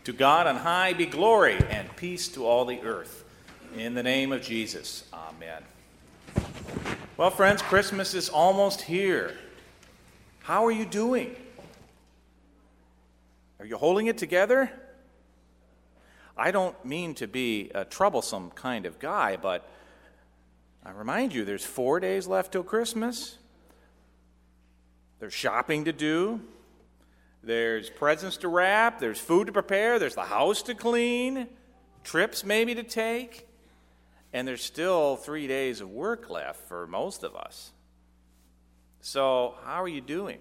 To God on high be glory and peace to all the earth. In the name of Jesus, amen. Well, friends, Christmas is almost here. How are you doing? Are you holding it together? I don't mean to be a troublesome kind of guy, but I remind you, there's 4 days left till Christmas. There's shopping to do. There's presents to wrap. There's food to prepare. There's the house to clean. Trips maybe to take. And there's still 3 days of work left for most of us. So how are you doing?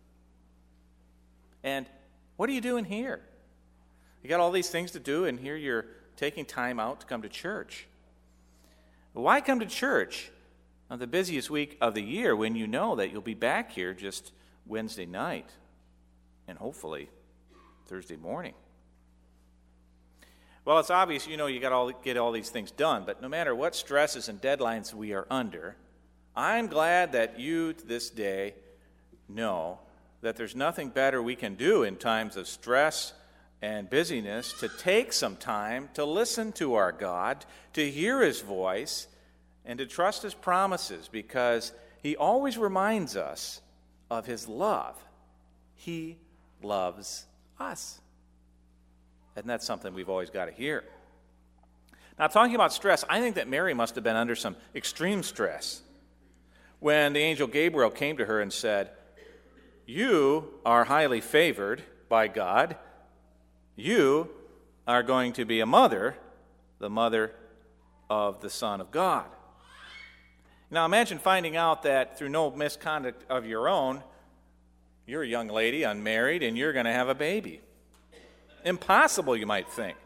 And what are you doing here? You got all these things to do, and here you're taking time out to come to church. Why come to church on the busiest week of the year when you know that you'll be back here just Wednesday night and hopefully Thursday morning? Well, it's obvious, you got to get all these things done, but no matter what stresses and deadlines we are under, I'm glad that you this day know that there's nothing better we can do in times of stress and busyness to take some time to listen to our God, to hear His voice, and to trust His promises, because He always reminds us of His love. He loves us. And that's something we've always got to hear. Now, talking about stress, I think that Mary must have been under some extreme stress when the angel Gabriel came to her and said, "You are highly favored by God. You are going to be a mother, the mother of the Son of God." Now imagine finding out that through no misconduct of your own, you're a young lady, unmarried, and you're going to have a baby. Impossible, you might think.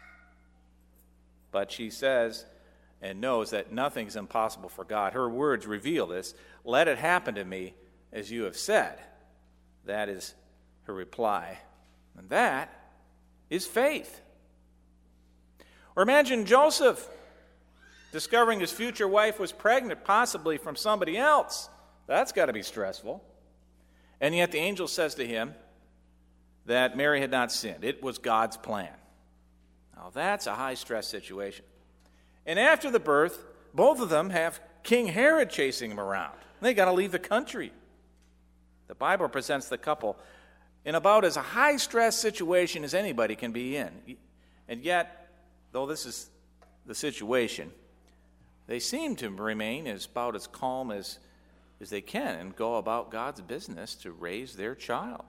But she says and knows that nothing's impossible for God. Her words reveal this. "Let it happen to me as you have said." That is her reply. And that is faith. Or imagine Joseph discovering his future wife was pregnant, possibly from somebody else. That's got to be stressful. And yet the angel says to him that Mary had not sinned. It was God's plan. Now that's a high-stress situation. And after the birth, both of them have King Herod chasing them around. They got to leave the country. The Bible presents the couple in about as a high-stress situation as anybody can be in. And yet, though this is the situation, they seem to remain about as calm as they can and go about God's business to raise their child.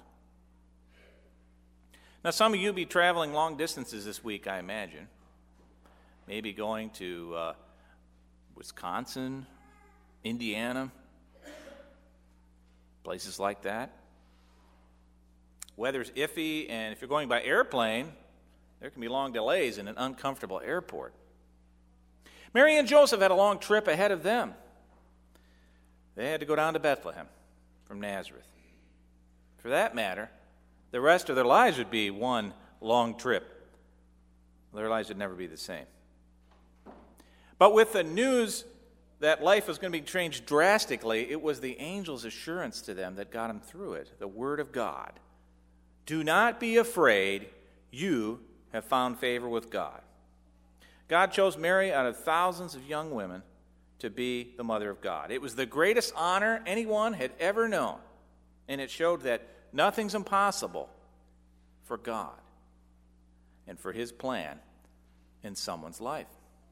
Now, some of you will be traveling long distances this week, I imagine. Maybe going to Wisconsin, Indiana, places like that. Weather's iffy, and if you're going by airplane, there can be long delays in an uncomfortable airport. Mary and Joseph had a long trip ahead of them. They had to go down to Bethlehem from Nazareth. For that matter, the rest of their lives would be one long trip. Their lives would never be the same. But with the news that life was going to be changed drastically, it was the angel's assurance to them that got them through it, the Word of God. "Do not be afraid, you have found favor with God." God chose Mary out of thousands of young women to be the mother of God. It was the greatest honor anyone had ever known, and it showed that nothing's impossible for God and for His plan in someone's life.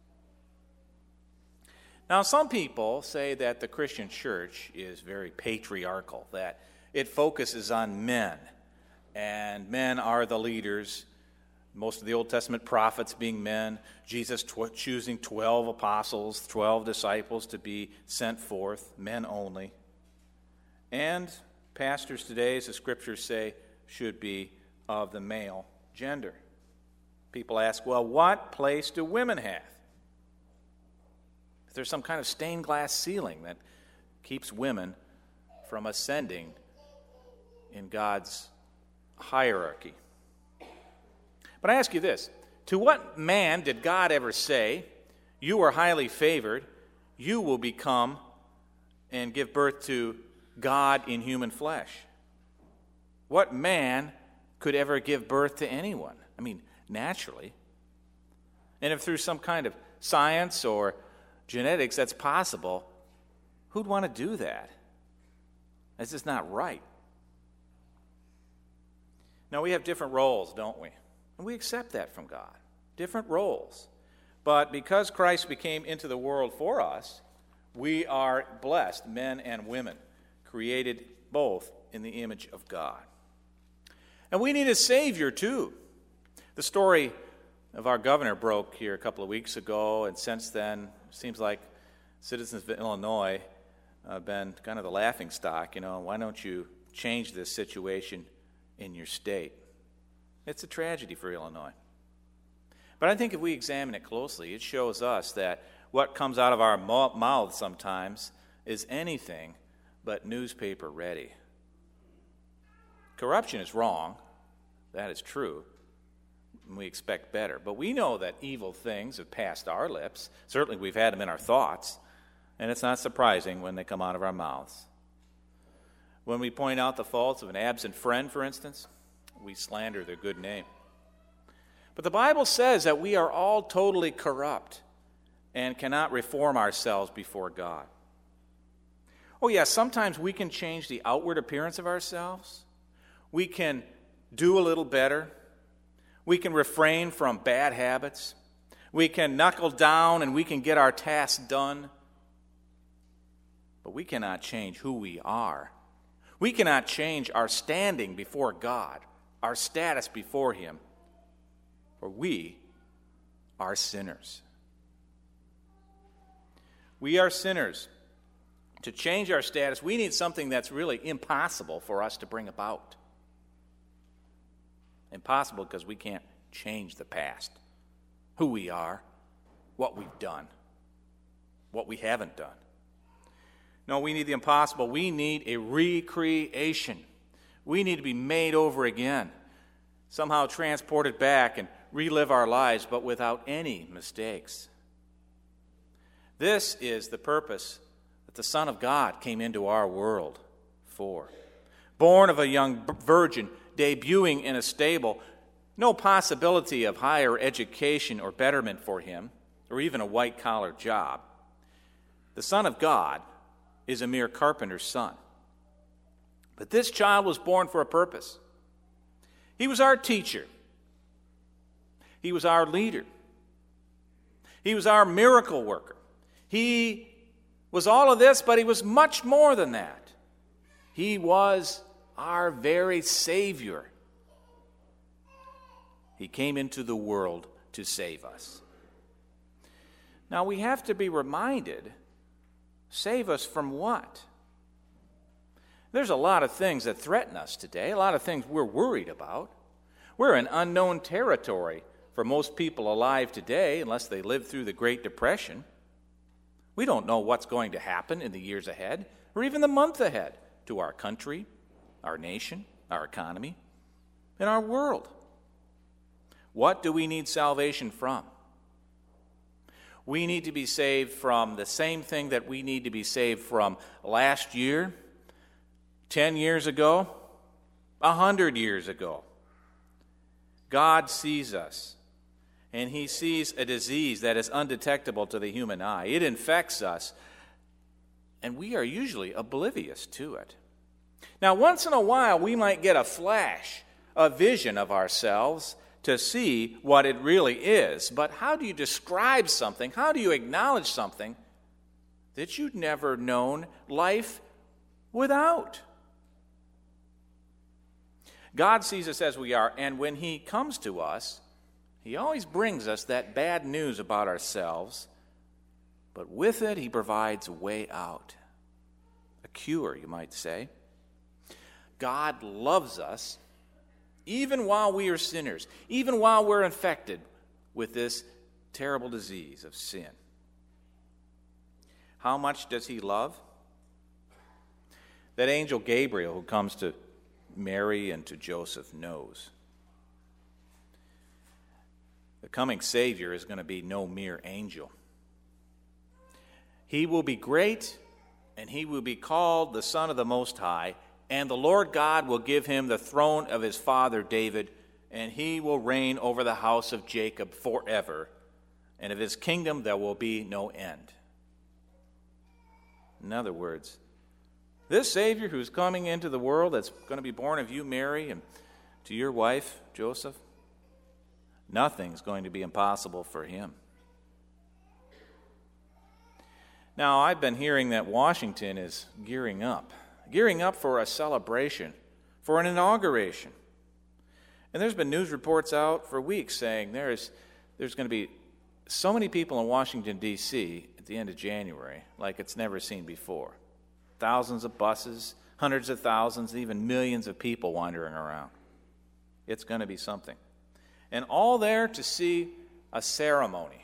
Now, some people say that the Christian church is very patriarchal, that it focuses on men, and men are the leaders. Most of the Old Testament prophets being men, Jesus choosing 12 apostles, 12 disciples to be sent forth, men only. And pastors today, as the scriptures say, should be of the male gender. People ask, well, what place do women have? Is there some kind of stained glass ceiling that keeps women from ascending in God's hierarchy? But I ask you this, to what man did God ever say, "You are highly favored, you will become and give birth to God in human flesh"? What man could ever give birth to anyone. I mean, naturally. And if through some kind of science or genetics that's possible, who'd want to do that? That's just not right. Now, we have different roles, don't we? And we accept that from God. Different roles. But because Christ became into the world for us, we are blessed, men and women, created both in the image of God. And we need a Savior, too. The story of our governor broke here a couple of weeks ago, and since then, it seems like citizens of Illinois have been kind of the laughingstock. Why don't you change this situation in your state? It's a tragedy for Illinois. But I think if we examine it closely, it shows us that what comes out of our mouths sometimes is anything but newspaper ready. Corruption is wrong. That is true. And we expect better. But we know that evil things have passed our lips. Certainly we've had them in our thoughts. And it's not surprising when they come out of our mouths. When we point out the faults of an absent friend, for instance, we slander their good name. But the Bible says that we are all totally corrupt and cannot reform ourselves before God. Oh, yes, sometimes we can change the outward appearance of ourselves. We can do a little better. We can refrain from bad habits. We can knuckle down and we can get our tasks done. But we cannot change who we are. We cannot change our standing before God, our status before Him. For we are sinners. We are sinners. To change our status, we need something that's really impossible for us to bring about. Impossible because we can't change the past, who we are, what we've done, what we haven't done. No, we need the impossible. We need a recreation. We need to be made over again, somehow transported back and relive our lives, but without any mistakes. This is the purpose that the Son of God came into our world for. Born of a young virgin, debuting in a stable, no possibility of higher education or betterment for him, or even a white-collar job. The Son of God is a mere carpenter's son. But this child was born for a purpose. He was our teacher. He was our leader. He was our miracle worker. He was all of this, but he was much more than that. He was our very Savior. He came into the world to save us. Now we have to be reminded, save us from what? There's a lot of things that threaten us today, a lot of things we're worried about. We're in unknown territory for most people alive today, unless they lived through the Great Depression. We don't know what's going to happen in the years ahead, or even the month ahead, to our country, our nation, our economy, and our world. What do we need salvation from? We need to be saved from the same thing that we need to be saved from last year, 10 years ago, 100 years ago. God sees us, and He sees a disease that is undetectable to the human eye. It infects us, and we are usually oblivious to it. Now, once in a while, we might get a flash, a vision of ourselves to see what it really is. But how do you describe something? How do you acknowledge something that you'd never known life without? God sees us as we are, and when He comes to us, He always brings us that bad news about ourselves, but with it He provides a way out, a cure, you might say. God loves us even while we are sinners, even while we're infected with this terrible disease of sin. How much does He love? That angel Gabriel who comes to Mary and to Joseph knows. The coming Savior is going to be no mere angel. He will be great, and He will be called the Son of the Most High, and the Lord God will give him the throne of his father David, and he will reign over the house of Jacob forever, and of his kingdom there will be no end. In other words, this Savior who's coming into the world, that's going to be born of you, Mary, and to your wife, Joseph, nothing's going to be impossible for him. Now, I've been hearing that Washington is gearing up for a celebration, for an inauguration. And there's been news reports out for weeks saying there's going to be so many people in Washington, D.C. at the end of January like it's never seen before. Thousands of buses, hundreds of thousands, even millions of people wandering around. It's going to be something. And all there to see a ceremony.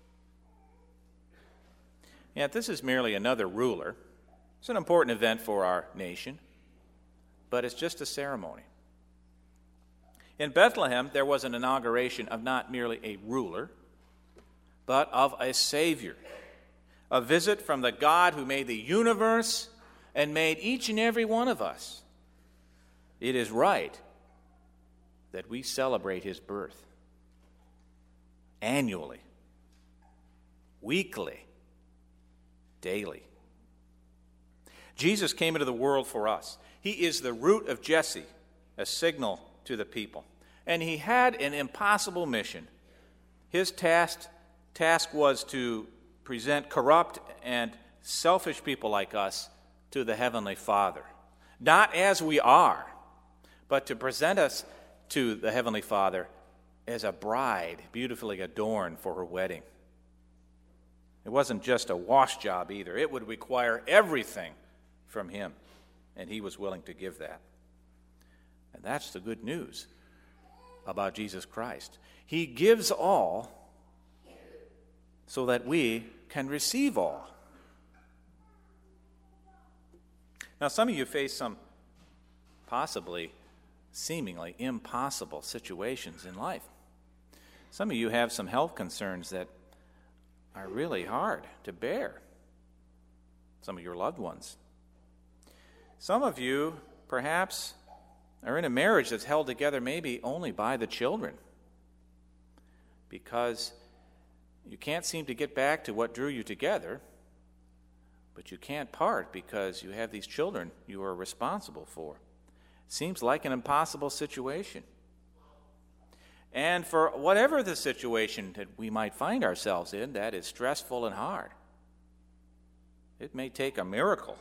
Yet this is merely another ruler. It's an important event for our nation, but it's just a ceremony. In Bethlehem, there was an inauguration of not merely a ruler, but of a Savior. A visit from the God who made the universe and made each and every one of us. It is right that we celebrate his birth annually, weekly, daily. Jesus came into the world for us. He is the root of Jesse, a signal to the people. And he had an impossible mission. His task was to present corrupt and selfish people like us to the Heavenly Father. Not as we are, but to present us to the Heavenly Father as a bride beautifully adorned for her wedding. It wasn't just a wash job either. It would require everything from him, and he was willing to give that. And that's the good news about Jesus Christ. He gives all so that we can receive all. Now, some of you face some possibly, seemingly impossible situations in life. Some of you have some health concerns that are really hard to bear. Some of your loved ones. Some of you, perhaps, are in a marriage that's held together maybe only by the children because you can't seem to get back to what drew you together, but you can't part because you have these children you are responsible for. Seems like an impossible situation. And for whatever the situation that we might find ourselves in that is stressful and hard, it may take a miracle.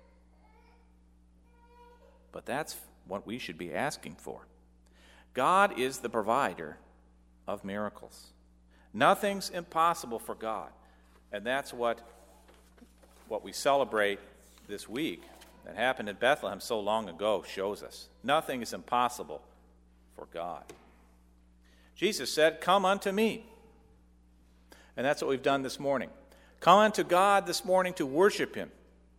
But that's what we should be asking for. God is the provider of miracles. Nothing's impossible for God. And that's what we celebrate this week that happened in Bethlehem so long ago shows us. Nothing is impossible for God. Jesus said, "Come unto me." And that's what we've done this morning. Come unto God this morning to worship him,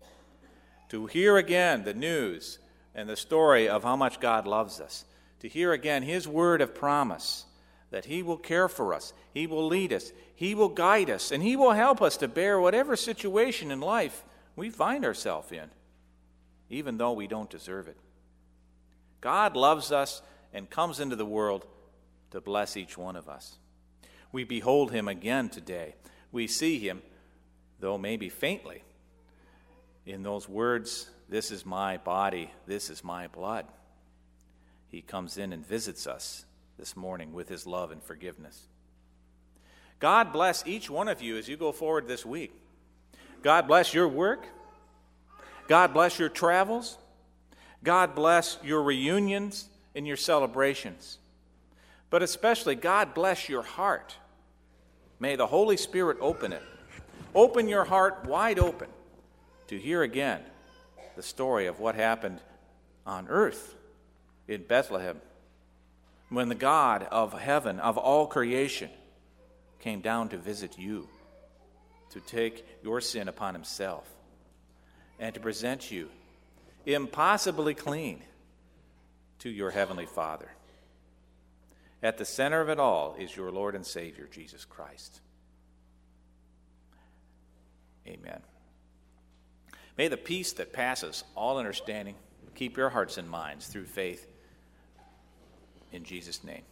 to hear again the news and the story of how much God loves us, to hear again his word of promise that he will care for us, he will lead us, he will guide us, and he will help us to bear whatever situation in life we find ourselves in, even though we don't deserve it. God loves us and comes into the world to bless each one of us. We behold him again today. We see him, though maybe faintly, in those words, "This is my body, this is my blood." He comes in and visits us this morning with his love and forgiveness. God bless each one of you as you go forward this week. God bless your work. God bless your travels. God bless your reunions and your celebrations. But especially, God bless your heart. May the Holy Spirit open it. Open your heart wide open to hear again the story of what happened on earth in Bethlehem when the God of heaven, of all creation, came down to visit you, to take your sin upon himself, and to present you impossibly clean to your heavenly Father. At the center of it all is your Lord and Savior, Jesus Christ. Amen. May the peace that passes all understanding keep your hearts and minds through faith in Jesus' name.